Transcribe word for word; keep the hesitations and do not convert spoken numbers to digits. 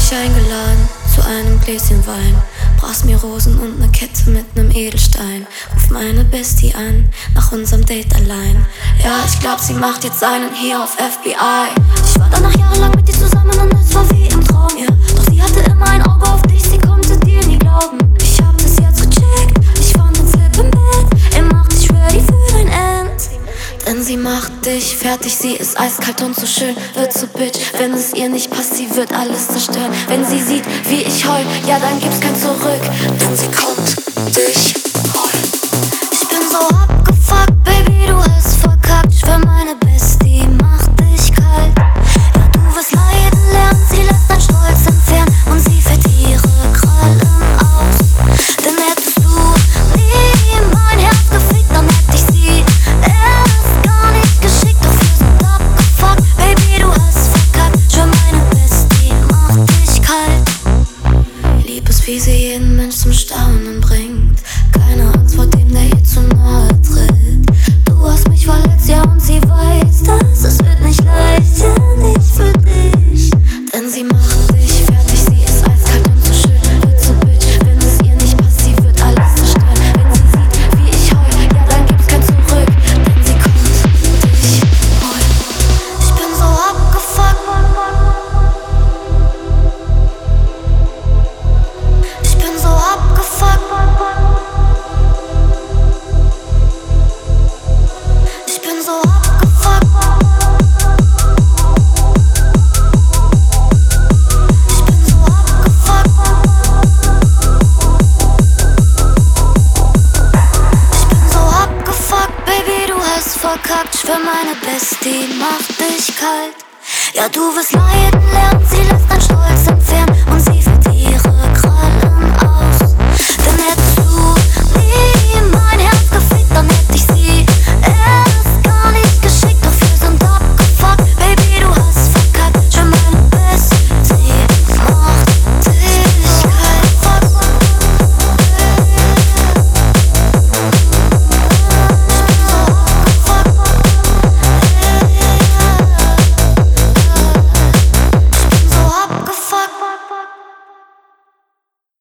dich eingeladen zu einem Gläschen Wein. Brauchst mir Rosen und ne Kette mit nem Edelstein. Ruf meine Bestie an, nach unserem Date allein. Ja, ich glaub, sie macht jetzt einen hier auf F B I. Ich war danach jahrelang mit dir zusammen und es war wie im Traum, ja. Doch sie hatte immer ein Auge auf dich, sie konnte dir nie glauben. Ich hab das jetzt gecheckt, ich fand den Slip im Bett. Er macht dich ready für dein End. Denn sie macht dich fertig, sie ist eiskalt und so schön, wird so bitch. Wenn es ihr nicht passt, sie wird alles zerstören. Wenn sie sieht, wie ich heul, ja dann gibt's kein Zurück. Denn sie kommt dich holen. Ich bin so abgefuckt, Baby, du hast verkackt. Ich schwör, meine Bestie macht dich kalt. Ja, du wirst leiden lernen, sie lässt dein Stolz entfernen. Und sie fährt ihre Krallen aus. Denn hättest du nie mein Herz gefickt, dann hätt ich sie erst gar nicht geschickt. Doch wir sind abgefuckt, Baby, du hast verkackt. Ich schwör, meine Bestie macht dich kalt. Lieb ist, wie sie jeden Mensch zum Staunen bringt. Keine Angst vor dem, der ihr zu nahe tritt. Du hast mich verletzt, ja, und sie weiß das. Es wird nicht leicht, ja, nicht für dich. Denn sie macht dich fertig, sie ist eiskalt und so schön, wird so bitch. Wenn es ihr nicht passt, sie wird alles zerstören. Wenn sie sieht, wie ich heul, ja, dann gibt's kein Zurück. Denn sie kommt dich holen. Ich bin so abgefuckt. Ich bin so abgefuckt. Ich bin so abgefuckt. Ich bin so abgefuckt. Ich bin so abgefuckt, Baby, du hast verkackt. Ich schwör, meine Bestie macht dich kalt. Ja, du wirst leiden lernen, sie lässt dein Stolz entfernen. Und sie